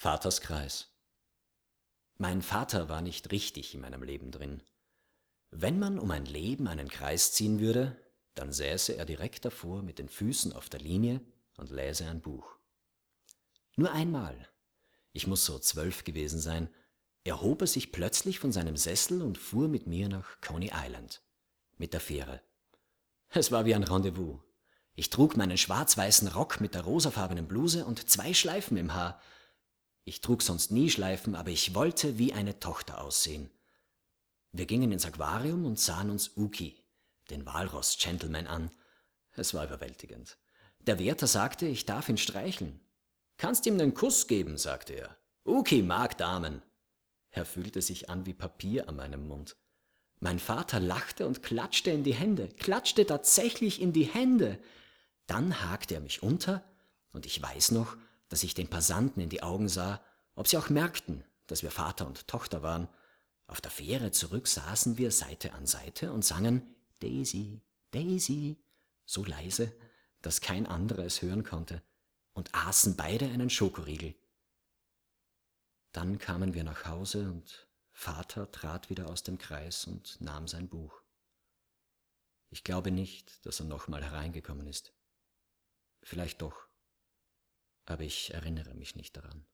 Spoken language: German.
Vaters Kreis. Mein Vater war nicht richtig in meinem Leben drin. Wenn man um ein Leben einen Kreis ziehen würde, dann säße er direkt davor mit den Füßen auf der Linie und läse ein Buch. Nur einmal, ich muss so 12 gewesen sein, erhob er sich plötzlich von seinem Sessel und fuhr mit mir nach Coney Island. Mit der Fähre. Es war wie ein Rendezvous. Ich trug meinen schwarz-weißen Rock mit der rosafarbenen Bluse und 2 Schleifen im Haar. Ich trug sonst nie Schleifen, aber ich wollte wie eine Tochter aussehen. Wir gingen ins Aquarium und sahen uns Uki, den Walross-Gentleman, an. Es war überwältigend. Der Wärter sagte, ich darf ihn streicheln. »Kannst ihm nen Kuss geben«, sagte er. »Uki mag Damen.« Er fühlte sich an wie Papier an meinem Mund. Mein Vater lachte und klatschte in die Hände, klatschte tatsächlich in die Hände. Dann hakte er mich unter, und ich weiß noch, dass ich den Passanten in die Augen sah, ob sie auch merkten, dass wir Vater und Tochter waren. Auf der Fähre zurück saßen wir Seite an Seite und sangen »Daisy, Daisy«, so leise, dass kein anderer es hören konnte, und aßen beide einen Schokoriegel. Dann kamen wir nach Hause und Vater trat wieder aus dem Kreis und nahm sein Buch. Ich glaube nicht, dass er nochmal hereingekommen ist. Vielleicht doch, aber ich erinnere mich nicht daran.